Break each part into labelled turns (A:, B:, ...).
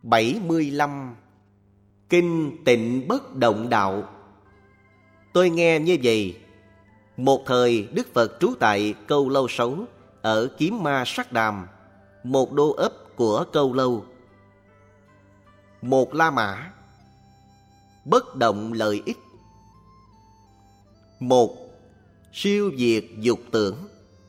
A: 75. Kinh Tịnh Bất Động Đạo. Tôi nghe như vậy. Một thời Đức Phật trú tại Câu Lâu Sấu ở Kiếm Ma Sắc Đàm, một đô ấp của Câu Lâu. Một La Mã. Bất động lợi ích. Một, siêu diệt dục tưởng.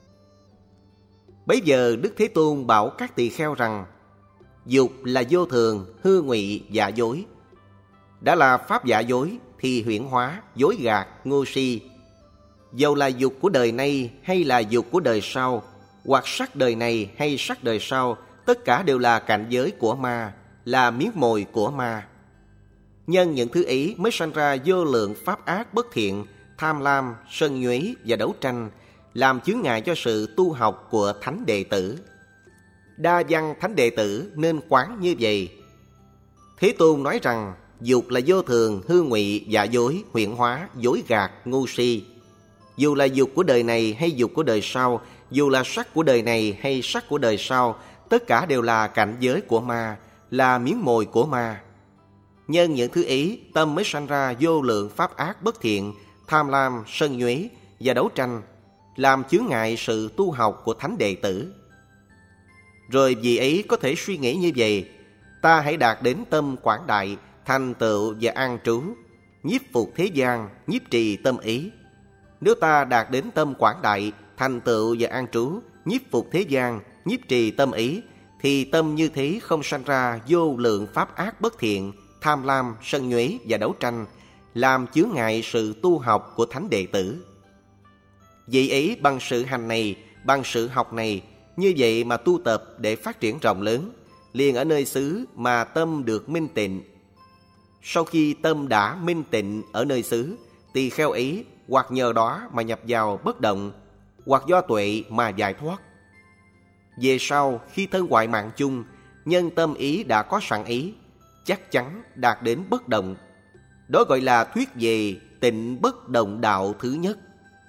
A: Bấy giờ Đức Thế Tôn bảo các tỳ kheo rằng dục là vô thường, hư ngụy, giả dối. Đã là pháp giả dối thì huyễn hóa, dối gạt, ngu si. Dầu là dục của đời nay hay là dục của đời sau, hoặc sắc đời này hay sắc đời sau, tất cả đều là cảnh giới của ma, là miếng mồi của ma. Nhân những thứ ấy mới sanh ra vô lượng pháp ác bất thiện, tham lam, sân nhuế và đấu tranh, làm chướng ngại cho sự tu học của thánh đệ tử. Đa văn thánh đệ tử nên quán như vậy. Thế Tôn nói rằng dục là vô thường, hư ngụy, giả dối, huyễn hóa, dối gạt, ngu si. Dù là dục của đời này hay dục của đời sau, dù là sắc của đời này hay sắc của đời sau, tất cả đều là cảnh giới của ma, là miếng mồi của ma. Nhân những thứ ấy, tâm mới sanh ra vô lượng pháp ác bất thiện, tham lam, sân nhuế và đấu tranh, làm chướng ngại sự tu học của thánh đệ tử. Rồi vì ấy có thể suy nghĩ như vậy: ta hãy đạt đến tâm quảng đại, thành tựu và an trú, nhiếp phục thế gian, nhiếp trì tâm ý. Nếu ta đạt đến tâm quảng đại, thành tựu và an trú, nhiếp phục thế gian, nhiếp trì tâm ý, thì tâm như thế không sanh ra vô lượng pháp ác bất thiện, tham lam, sân nhuế và đấu tranh, làm chướng ngại sự tu học của thánh đệ tử. Vì ấy bằng sự hành này, bằng sự học này, như vậy mà tu tập để phát triển rộng lớn, liền ở nơi xứ mà tâm được minh tịnh. Sau khi tâm đã minh tịnh ở nơi xứ, tỳ kheo ấy hoặc nhờ đó mà nhập vào bất động, hoặc do tuệ mà giải thoát. Về sau khi thân hoại mạng chung, nhân tâm ý đã có sẵn ý, chắc chắn đạt đến bất động. Đó gọi là thuyết về tịnh bất động đạo thứ nhất.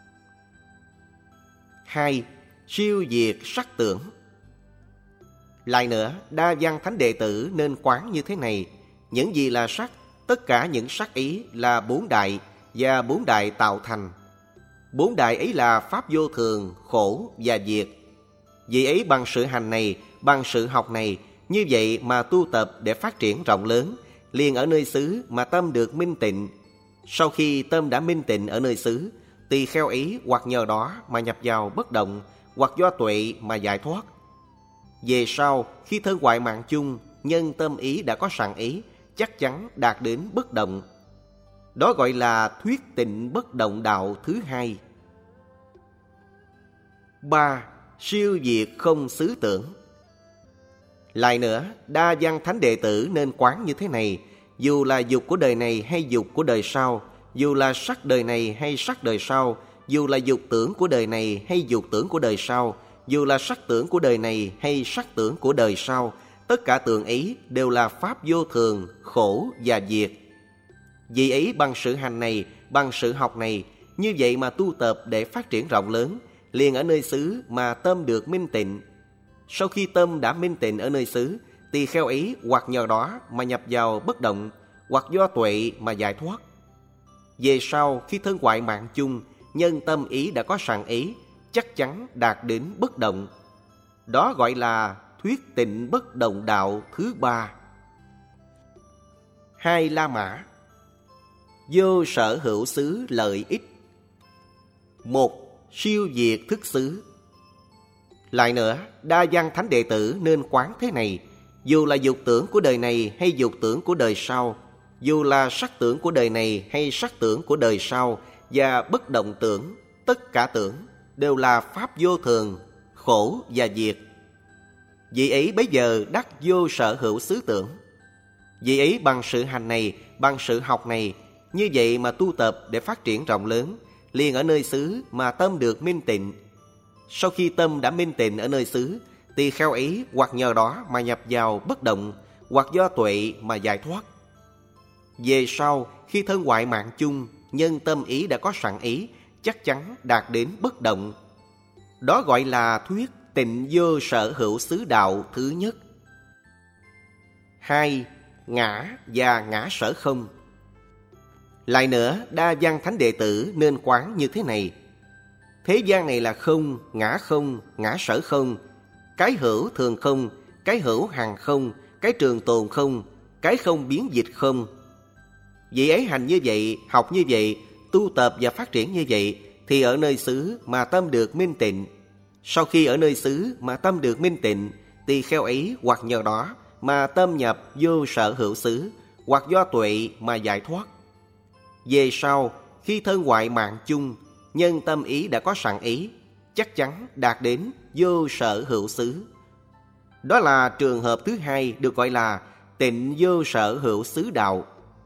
A: 2. Siêu diệt sắc tưởng. Lại nữa, đa văn thánh đệ tử nên quán như thế này: những gì là sắc, tất cả những sắc ý là bốn đại và bốn đại tạo thành. Bốn đại ấy là pháp vô thường, khổ và diệt. Vì ấy bằng sự hành này, bằng sự học này, như vậy mà tu tập để phát triển rộng lớn, liền ở nơi xứ mà tâm được minh tịnh. Sau khi tâm đã minh tịnh ở nơi xứ, tỳ kheo ấy hoặc nhờ đó mà nhập vào bất động, hoặc do tuệ mà giải thoát. Về sau khi thân hoại mạng chung, nhân tâm ý đã có sẵn ý, chắc chắn đạt đến bất động. Đó gọi là thuyết tịnh bất động đạo thứ hai. 3. Siêu diệt không xứ tưởng. Lại nữa, đa văn thánh đệ tử nên quán như thế này: dù là dục của đời này hay dục của đời sau, dù là sắc đời này hay sắc đời sau, dù là dục tưởng của đời này hay dục tưởng của đời sau, dù là sắc tưởng của đời này hay sắc tưởng của đời sau, tất cả tưởng ấy đều là pháp vô thường, khổ và diệt. Vì ấy bằng sự hành này, bằng sự học này, như vậy mà tu tập để phát triển rộng lớn, liền ở nơi xứ mà tâm được minh tịnh. Sau khi tâm đã minh tịnh ở nơi xứ, tỳ kheo ấy hoặc nhờ đó mà nhập vào bất động, hoặc do tuệ mà giải thoát. Về sau khi thân hoại mạng chung, nhân tâm ý đã có sẵn ý, chắc chắn đạt đến bất động. Đó gọi là thuyết tịnh bất động đạo thứ ba. 2. La Mã. Vô sở hữu xứ lợi ích. 1. Siêu diệt thức xứ. Lại nữa, đa văn thánh đệ tử nên quán thế này: dù là dục tưởng của đời này hay dục tưởng của đời sau, dù là sắc tưởng của đời này hay sắc tưởng của đời sau, và bất động tưởng, tất cả tưởng đều là pháp vô thường, khổ và diệt. Vì ấy bấy giờ đắc vô sở hữu xứ tưởng. Vì ấy bằng sự hành này, bằng sự học này, như vậy mà tu tập để phát triển rộng lớn, liền ở nơi xứ mà tâm được minh tịnh. Sau khi tâm đã minh tịnh ở nơi xứ, tỳ kheo ấy hoặc nhờ đó mà nhập vào bất động, hoặc do tuệ mà giải thoát. Về sau khi thân hoại mạng chung, nhân tâm ý đã có sẵn ý, chắc chắn đạt đến bất động. Đó gọi là thuyết tịnh vô sở hữu xứ đạo thứ nhất. 2. Ngã và ngã sở không. Lại nữa, đa văn thánh đệ tử nên quán như thế này: thế gian này là không, ngã sở không, cái hữu thường không, cái hữu hằng không, cái trường tồn không, cái không biến dịch không. Vị ấy hành như vậy, học như vậy, tu tập và phát triển như vậy, thì ở nơi xứ mà tâm được minh tịnh. Sau khi ở nơi xứ mà tâm được minh tịnh, tỳ kheo ấy hoặc nhờ đó mà tâm nhập vô sở hữu xứ, hoặc do tuệ mà giải thoát. Về sau, khi thân hoại mạng chung, nhân tâm ý đã có sẵn ý, chắc chắn đạt đến vô sở hữu xứ. Đó là trường hợp thứ hai, được gọi là tịnh vô sở hữu xứ đạo.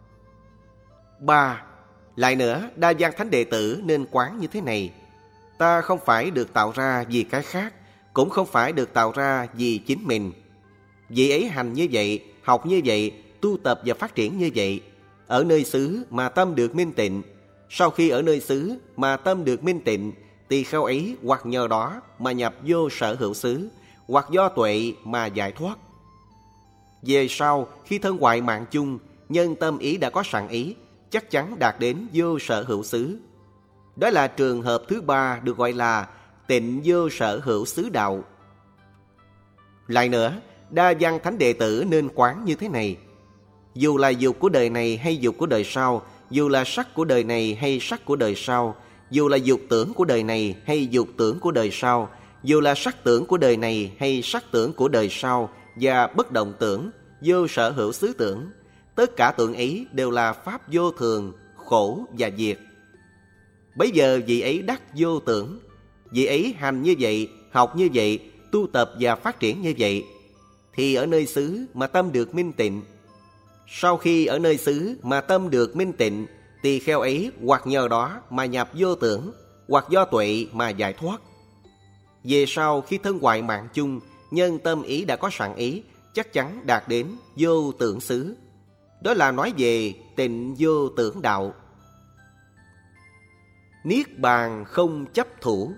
A: 3. Lại nữa, đa văn thánh đệ tử nên quán như thế này: ta không phải được tạo ra vì cái khác, cũng không phải được tạo ra vì chính mình. Vị ấy hành như vậy, học như vậy, tu tập và phát triển như vậy, ở nơi xứ mà tâm được minh tịnh. Sau khi ở nơi xứ mà tâm được minh tịnh, tỳ kheo ấy hoặc nhờ đó mà nhập vô sở hữu xứ, hoặc do tuệ mà giải thoát. Về sau, khi thân hoại mạng chung, nhân tâm ý đã có sẵn ý, chắc chắn đạt đến vô sở hữu xứ. Đó là trường hợp thứ ba, được gọi là tịnh vô sở hữu xứ đạo. Lại nữa, đa văn thánh đệ tử nên quán như thế này: dù là dục của đời này hay dục của đời sau, dù là sắc của đời này hay sắc của đời sau, dù là dục tưởng của đời này hay dục tưởng của đời sau, dù là sắc tưởng của đời này hay sắc tưởng của đời sau, và bất động tưởng, vô sở hữu xứ tưởng, tất cả tưởng ấy đều là pháp vô thường, khổ và diệt. Bấy giờ vị ấy đắc vô tưởng. Vị ấy hành như vậy, học như vậy, tu tập và phát triển như vậy, thì ở nơi xứ mà tâm được minh tịnh. Sau khi ở nơi xứ mà tâm được minh tịnh, tỳ kheo ấy hoặc nhờ đó mà nhập vô tưởng, hoặc do tuệ mà giải thoát. Về sau, khi thân hoại mạng chung, nhân tâm ý đã có sẵn ý, chắc chắn đạt đến vô tưởng xứ. Đó là nói về tịnh vô tưởng đạo. Niết bàn không chấp thủ.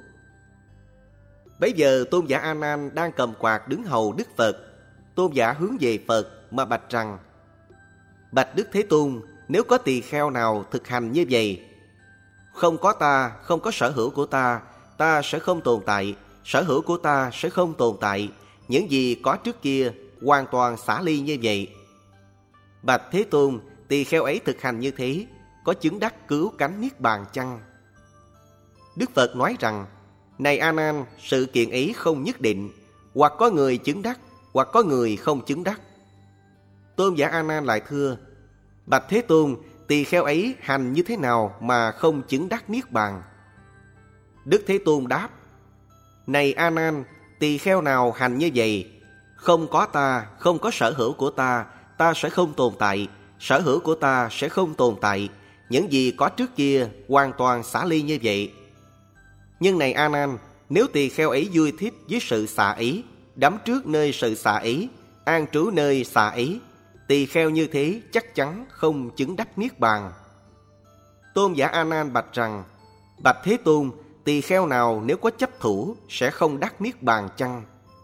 A: Bấy giờ tôn giả A Nan đang cầm quạt đứng hầu Đức Phật. Tôn giả hướng về Phật mà bạch rằng: bạch Đức Thế Tôn, nếu có tỳ kheo nào thực hành như vậy: không có ta, không có sở hữu của ta, ta sẽ không tồn tại, sở hữu của ta sẽ không tồn tại, những gì có trước kia hoàn toàn xả ly như vậy. Bạch Thế Tôn, tỳ kheo ấy thực hành như thế, có chứng đắc cứu cánh niết bàn chăng? Đức Phật nói rằng: này A Nan, sự kiện ấy không nhất định, hoặc có người chứng đắc, hoặc có người không chứng đắc. Tôn giả A Nan lại thưa: bạch Thế Tôn, tỳ kheo ấy hành như thế nào mà không chứng đắc niết bàn? Đức Thế Tôn đáp: này A Nan, tỳ kheo nào hành như vậy: không có ta, không có sở hữu của ta, ta sẽ không tồn tại, sở hữu của ta sẽ không tồn tại, những gì có trước kia hoàn toàn xả ly như vậy. Nhưng này A Nan, nếu tỳ kheo ấy vui thích với sự xả ý, đắm trước nơi sự xả ý, an trú nơi xả ý, tỳ kheo như thế chắc chắn không chứng đắc niết bàn. Tôn giả A Nan bạch rằng: bạch Thế Tôn, tỳ kheo nào nếu có chấp thủ sẽ không đắc niết bàn chăng?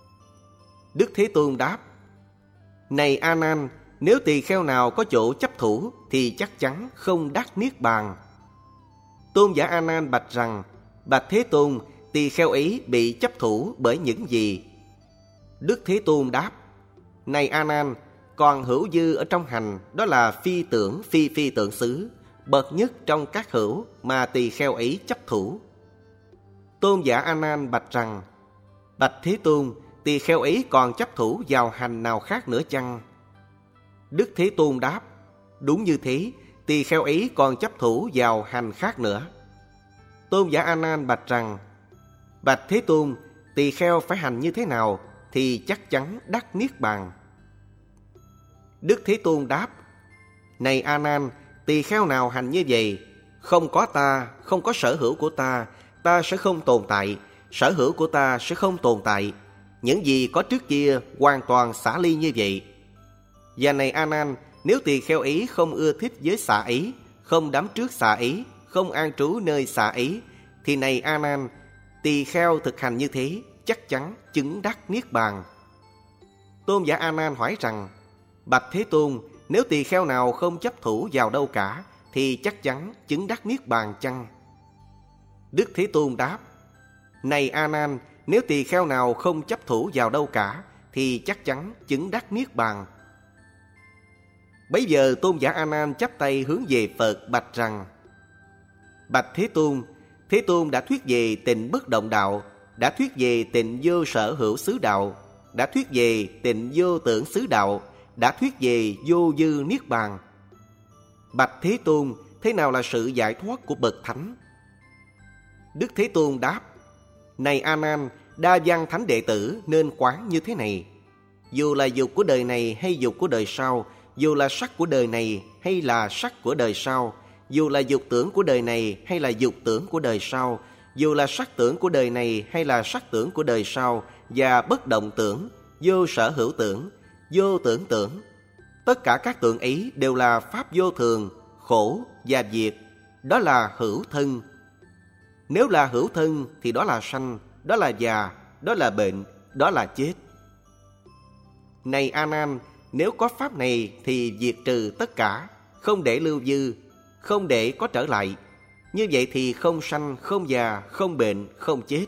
A: Đức Thế Tôn đáp: này A Nan, nếu tỳ kheo nào có chỗ chấp thủ thì chắc chắn không đắc niết bàn. Tôn giả A Nan bạch rằng: bạch Thế Tôn, tỳ kheo ấy bị chấp thủ bởi những gì? Đức Thế Tôn đáp: này A Nan, còn hữu dư ở trong hành, đó là phi tưởng phi tưởng xứ, bậc nhất trong các hữu mà tỳ kheo ấy chấp thủ. Tôn giả A Nan bạch rằng: bạch Thế Tôn, tỳ kheo ấy còn chấp thủ vào hành nào khác nữa chăng? Đức Thế Tôn đáp: đúng như thế, tỳ kheo ấy còn chấp thủ vào hành khác nữa. Tôn giả A Nan bạch rằng: bạch Thế Tôn, tỳ kheo phải hành như thế nào thì chắc chắn đắc niết bàn? Đức Thế Tôn đáp: này A Nan, tỳ kheo nào hành như vậy: không có ta, không có sở hữu của ta, ta sẽ không tồn tại, sở hữu của ta sẽ không tồn tại, những gì có trước kia hoàn toàn xả ly như vậy. Và này A Nan, nếu tỳ kheo ấy không ưa thích với xả ý, không đắm trước xả ý, không an trú nơi xả ý, thì này A Nan, tỳ kheo thực hành như thế chắc chắn chứng đắc niết bàn. Tôn giả A Nan hỏi rằng: Bạch Thế Tôn, nếu tỳ kheo nào không chấp thủ vào đâu cả, thì chắc chắn chứng đắc niết bàn chăng? Đức Thế Tôn đáp: Này A Nan, nếu tỳ kheo nào không chấp thủ vào đâu cả, thì chắc chắn chứng đắc niết bàn. Bấy giờ tôn giả A Nan chắp tay hướng về Phật bạch rằng: Bạch Thế Tôn đã thuyết về tịnh bất động đạo, đã thuyết về tịnh vô sở hữu xứ đạo, đã thuyết về tịnh vô tưởng xứ đạo, đã thuyết về vô dư niết bàn. Bạch Thế Tôn, thế nào là sự giải thoát của bậc thánh? Đức Thế Tôn đáp: Này A Nan, đa văn thánh đệ tử nên quán như thế này: dù là dục của đời này hay dục của đời sau, dù là sắc của đời này hay là sắc của đời sau, dù là dục tưởng của đời này hay là dục tưởng của đời sau, dù là sắc tưởng của đời này hay là sắc tưởng của đời sau, và bất động tưởng, vô sở hữu tưởng, vô tưởng tưởng, tất cả các tưởng ấy đều là pháp vô thường, khổ và diệt. Đó là hữu thân. Nếu là hữu thân thì đó là sanh, đó là già, đó là bệnh, đó là chết. Này A Nan, nếu có pháp này thì diệt trừ tất cả, không để lưu dư, không để có trở lại. Như vậy thì không sanh, không già, không bệnh, không chết.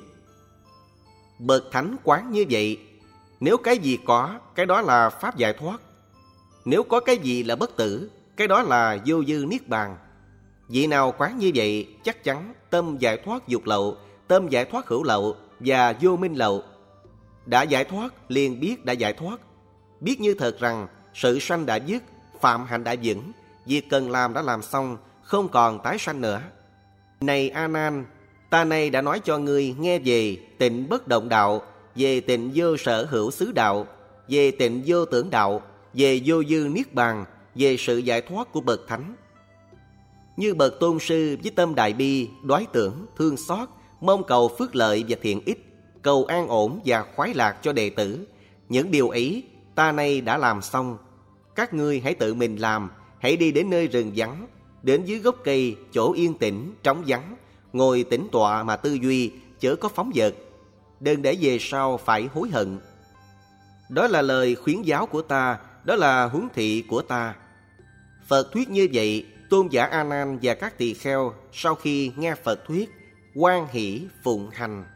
A: Bậc thánh quán như vậy, nếu cái gì có, cái đó là pháp giải thoát. Nếu có cái gì là bất tử, cái đó là vô dư niết bàn. Vị nào quán như vậy, chắc chắn tâm giải thoát dục lậu, tâm giải thoát hữu lậu và vô minh lậu. Đã giải thoát liền biết đã giải thoát, biết như thật rằng sự sanh đã dứt, phạm hạnh đã vững, việc cần làm đã làm xong, không còn tái sanh nữa. Này A Nan, ta nay đã nói cho ngươi nghe về tịnh bất động đạo, về tịnh vô sở hữu xứ đạo, về tịnh vô tưởng đạo, về vô dư niết bàn, về sự giải thoát của bậc thánh. Như bậc tôn sư với tâm đại bi, đoái tưởng, thương xót, mong cầu phước lợi và thiện ích, cầu an ổn và khoái lạc cho đệ tử. Những điều ấy ta nay đã làm xong. Các ngươi hãy tự mình làm, hãy đi đến nơi rừng vắng, đến dưới gốc cây, chỗ yên tĩnh, trống vắng, ngồi tĩnh tọa mà tư duy, chớ có phóng dật. Đừng để về sau phải hối hận. Đó là lời khuyến giáo của ta, đó là huấn thị của ta. Phật thuyết như vậy, tôn giả A Nan và các tỳ kheo sau khi nghe Phật thuyết, hoan hỷ phụng hành.